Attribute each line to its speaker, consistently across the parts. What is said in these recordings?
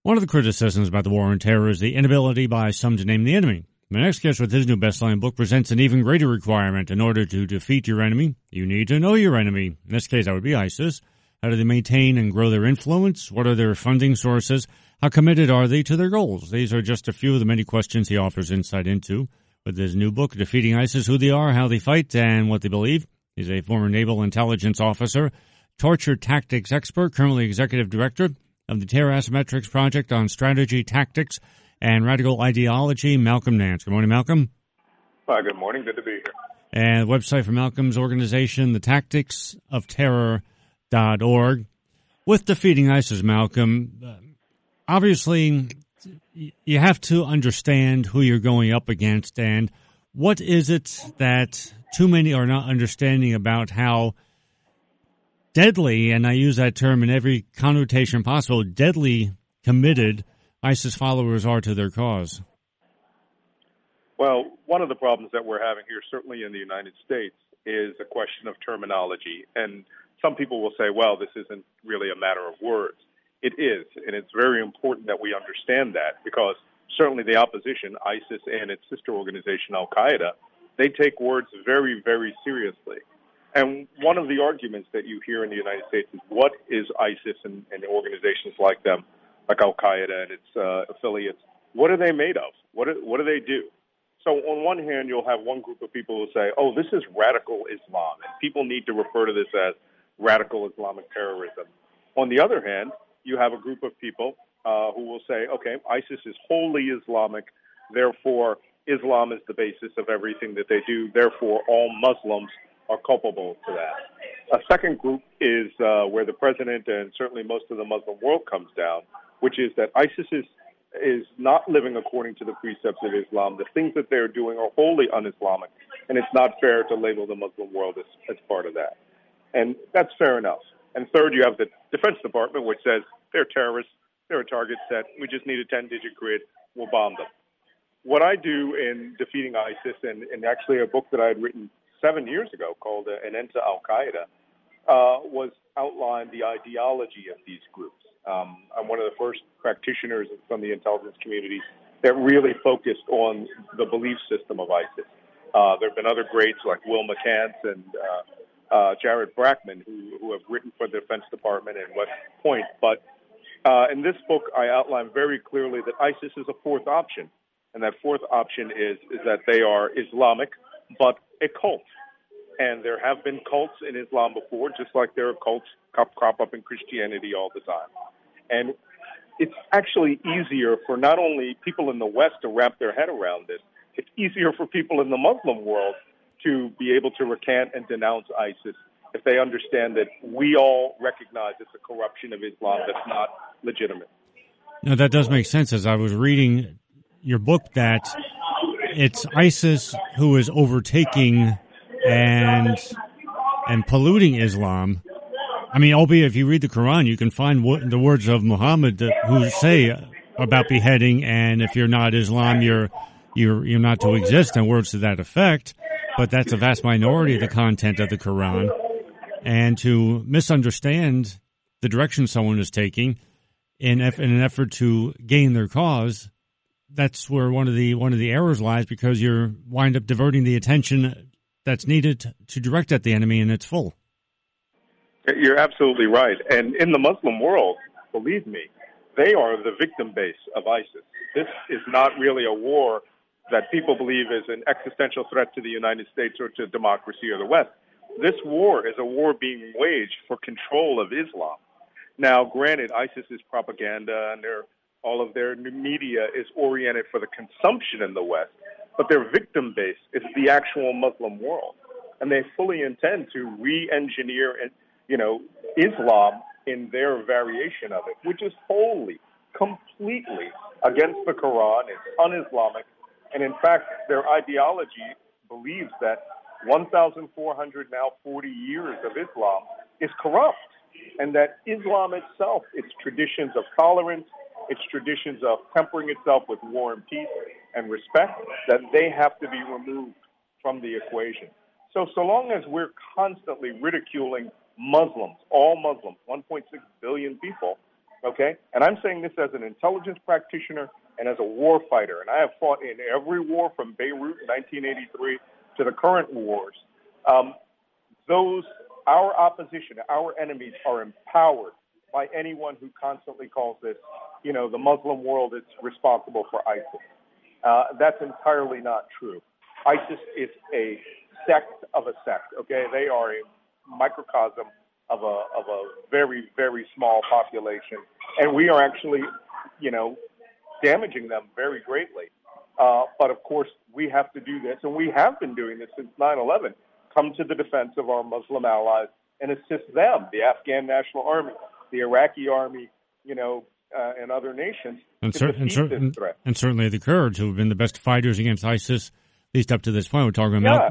Speaker 1: One of the criticisms about the war on terror is the inability by some to name the enemy. My next guest with his new best-selling book presents an even greater requirement. In order to defeat your enemy, you need to know your enemy. In this case, that would be ISIS. How do they maintain and grow their influence? What are their funding sources? How committed are they to their goals? These are just a few of the many questions he offers insight into with his new book, Defeating ISIS, Who They Are, How They Fight, and What They Believe. He's a former naval intelligence officer, torture tactics expert, currently executive director of the Terror Asymmetrics Project on Strategy, Tactics, and Radical Ideology, Malcolm Nance. Good morning, Malcolm.
Speaker 2: Hi, good morning. Good to be here.
Speaker 1: And the website for Malcolm's organization, thetacticsofterror.org. With defeating ISIS, Malcolm, obviously you have to understand who you're going up against, and what is it that too many are not understanding about how deadly, and I use that term in every connotation possible, deadly committed ISIS followers are to their cause?
Speaker 2: Well, one of the problems that we're having here, certainly in the United States, is a question of terminology. And some people will say, well, this isn't really a matter of words. It is, and it's very important that we understand that, because certainly the opposition, ISIS and its sister organization, Al-Qaeda, they take words very, very seriously. And one of the arguments that you hear in the United States is, what is ISIS and organizations like them, like Al-Qaeda and its affiliates, what are they made of? What do they do? So on one hand, you'll have one group of people who say, oh, this is radical Islam, and people need to refer to this as radical Islamic terrorism. On the other hand, you have a group of people who will say, okay, ISIS is wholly Islamic, therefore Islam is the basis of everything that they do, therefore all Muslims are culpable to that. A second group is where the president and certainly most of the Muslim world comes down, which is that ISIS is not living according to the precepts of Islam. The things that they're doing are wholly un-Islamic, and it's not fair to label the Muslim world as part of that. And that's fair enough. And third, you have the Defense Department, which says they're terrorists, they're a target set, we just need a 10-digit grid, we'll bomb them. What I do in defeating ISIS, and actually a book that I had written 7 years ago called An End to Al-Qaeda, was outline the ideology of these groups. I'm one of the first practitioners from the intelligence community that really focused on the belief system of ISIS. There have been other greats like Will McCants and Jared Brackman who have written for the Defense Department and West Point. But in this book, I outline very clearly that ISIS is a fourth option. And that fourth option is that they are Islamic, but a cult. And there have been cults in Islam before, just like there are cults crop up in Christianity all the time. And it's actually easier for not only people in the West to wrap their head around this, it's easier for people in the Muslim world to be able to recant and denounce ISIS if they understand that we all recognize it's a corruption of Islam that's not legitimate.
Speaker 1: Now, that does make sense. As I was reading your book, that it's ISIS who is overtaking and polluting Islam. I mean, albeit if you read the Quran, you can find the words of Muhammad who say about beheading, and if you're not Islam, you're not to exist, and words to that effect. But that's a vast minority of the content of the Quran. And to misunderstand the direction someone is taking in an effort to gain their cause, that's where one of the errors lies, because you're wind up diverting the attention that's needed to direct at the enemy in its full.
Speaker 2: You're absolutely right. And in the Muslim world, believe me, they are the victim base of ISIS. This is not really a war that people believe is an existential threat to the United States or to democracy or the West. This war is a war being waged for control of Islam. Now, granted, ISIS is propaganda, and all of their media is oriented for the consumption in the West, but their victim base is the actual Muslim world. And they fully intend to re-engineer Islam in their variation of it, which is wholly, completely against the Quran. It's un-Islamic. And in fact, their ideology believes that 1,440 years of Islam is corrupt, and that Islam itself, its traditions of tolerance, its traditions of tempering itself with war and peace and respect, that they have to be removed from the equation. So long as we're constantly ridiculing Muslims, all Muslims, 1.6 billion people, Okay? And I'm saying this as an intelligence practitioner and as a war fighter. And I have fought in every war from Beirut in 1983 to the current wars. Um, our opposition, our enemies are empowered by anyone who constantly calls this, the Muslim world is responsible for ISIS. That's entirely not true. ISIS is a sect of a sect, okay? They are a microcosm of a very, very small population. And we are actually, damaging them very greatly. But of course, we have to do this, and we have been doing this since 9/11. Come to the defense of our Muslim allies and assist them, the Afghan National Army, the Iraqi Army, and other nations to defeat this threat.
Speaker 1: And certainly the Kurds, who have been the best fighters against ISIS, at least up to this point. We're talking about...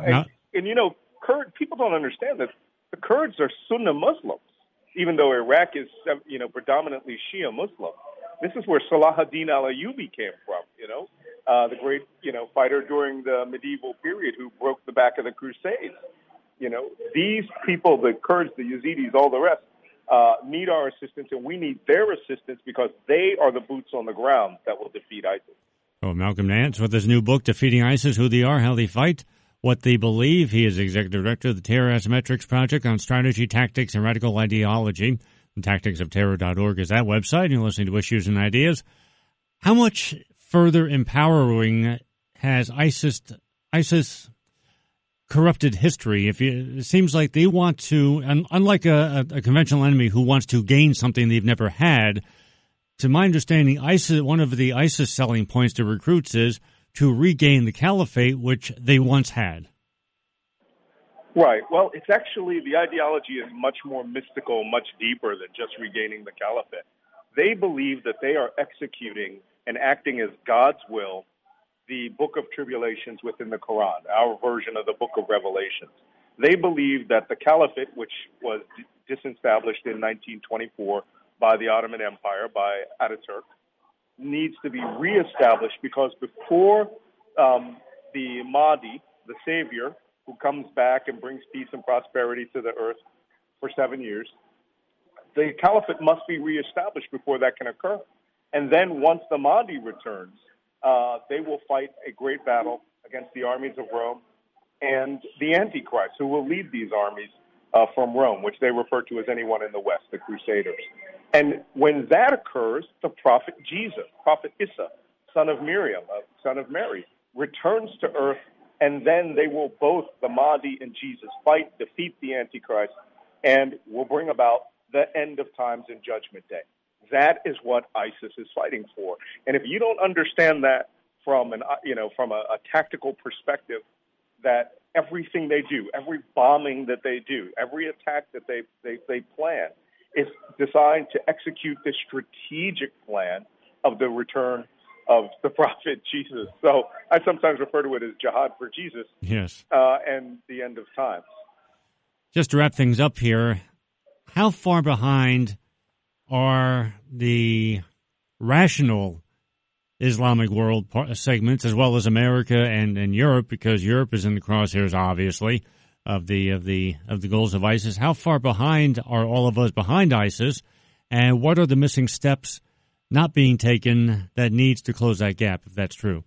Speaker 2: People don't understand that the Kurds are Sunni Muslims, even though Iraq is, predominantly Shia Muslim. This is where Salahuddin al-Ayyubi came from, the great, fighter during the medieval period who broke the back of the Crusades. These people, the Kurds, the Yazidis, all the rest, need our assistance, and we need their assistance because they are the boots on the ground that will defeat ISIS.
Speaker 1: Oh, Malcolm Nance with his new book, Defeating ISIS, Who They Are, How They Fight, What They Believe. He is Executive Director of the Terror Asymmetrics Project on Strategy, Tactics, and Radical Ideology. TacticsofTerror.org is that website. You're listening to Issues and Ideas. How much further empowering has ISIS corrupted history? It seems like they want to, unlike a conventional enemy who wants to gain something they've never had, to my understanding, one of the ISIS selling points to recruits is to regain the caliphate, which they once had.
Speaker 2: Right. Well, it's actually, the ideology is much more mystical, much deeper than just regaining the caliphate. They believe that they are executing and acting as God's will the Book of Tribulations within the Quran, our version of the Book of Revelations. They believe that the caliphate, which was disestablished in 1924 by the Ottoman Empire, by Ataturk, needs to be reestablished because before the Mahdi, the savior, who comes back and brings peace and prosperity to the earth for 7 years, the caliphate must be reestablished before that can occur. And then once the Mahdi returns, they will fight a great battle against the armies of Rome and the Antichrist, who will lead these armies from Rome, which they refer to as anyone in the West, the Crusaders. And when that occurs, the prophet Jesus, Prophet Isa, son of Miriam, son of Mary, returns to earth, and then they will both, the Mahdi and Jesus, fight, defeat the Antichrist, and will bring about the end of times and Judgment Day. That is what ISIS is fighting for. And if you don't understand that from a tactical perspective, that everything they do, every bombing that they do, every attack that they plan is designed to execute this strategic plan of the return of the prophet Jesus. So I sometimes refer to it as jihad for Jesus.
Speaker 1: Yes.
Speaker 2: And the end of times.
Speaker 1: Just to wrap things up here, how far behind are the rational Islamic world segments, as well as America and Europe, because Europe is in the crosshairs, obviously, of the goals of ISIS? How far behind are all of us behind ISIS, and what are the missing steps not being taken that needs to close that gap, if that's true?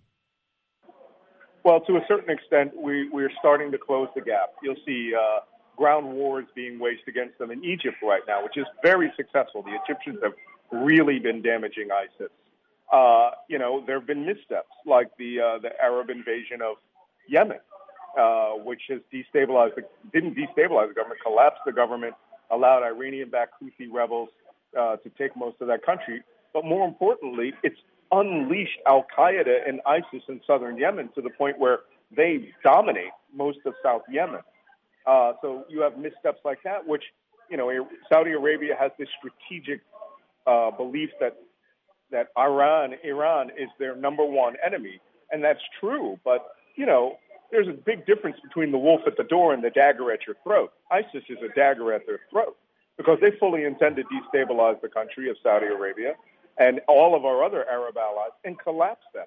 Speaker 2: Well, to a certain extent, we're starting to close the gap. You'll see ground wars being waged against them in Egypt right now, which is very successful. The Egyptians have really been damaging ISIS. There have been missteps like the Arab invasion of Yemen, which has didn't destabilize the government, collapsed the government, allowed Iranian-backed Houthi rebels to take most of that country. But more importantly, it's unleashed Al-Qaeda and ISIS in southern Yemen to the point where they dominate most of South Yemen. So you have missteps like that, which, Saudi Arabia has this strategic belief that Iran is their number one enemy. And that's true. But, there's a big difference between the wolf at the door and the dagger at your throat. ISIS is a dagger at their throat because they fully intend to destabilize the country of Saudi Arabia and all of our other Arab allies and collapse them.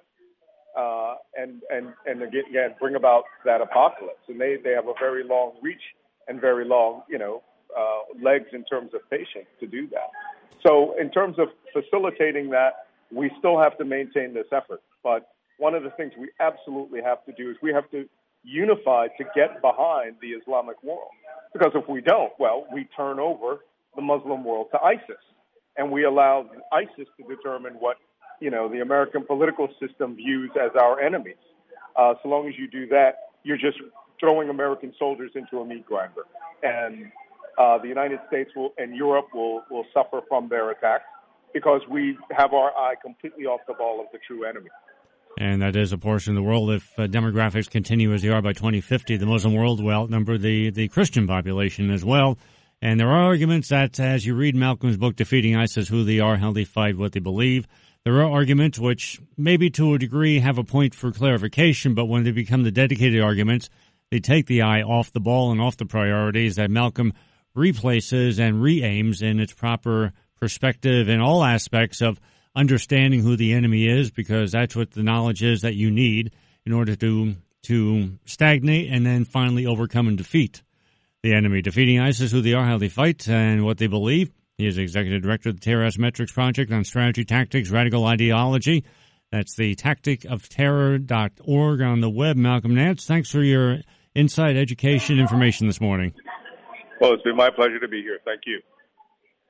Speaker 2: And again, bring about that apocalypse. And they have a very long reach and very long, legs in terms of patience to do that. So in terms of facilitating that, we still have to maintain this effort. But one of the things we absolutely have to do is we have to unify to get behind the Islamic world. Because if we don't, well, we turn over the Muslim world to ISIS. And we allow ISIS to determine what, the American political system views as our enemies. So long as you do that, you're just throwing American soldiers into a meat grinder. And the United States and Europe will suffer from their attacks because we have our eye completely off the ball of the true enemy.
Speaker 1: And that is a portion of the world. If demographics continue as they are by 2050, the Muslim world will outnumber the Christian population as well. And there are arguments that, as you read Malcolm's book, Defeating ISIS, Who They Are, How They Fight, What They Believe, there are arguments which maybe to a degree have a point for clarification, but when they become the dedicated arguments, they take the eye off the ball and off the priorities that Malcolm replaces and re-aims in its proper perspective in all aspects of understanding who the enemy is, because that's what the knowledge is that you need in order to stagnate and then finally overcome and defeat the enemy. Defeating ISIS, Who They Are, How They Fight, and What They Believe. He is Executive Director of the Terrorist Metrics Project on Strategy, Tactics, Radical Ideology. That's the tacticofterror.org on the web. Malcolm Nance, thanks for your insight, education, information this morning.
Speaker 2: Well, it's been my pleasure to be here. Thank you.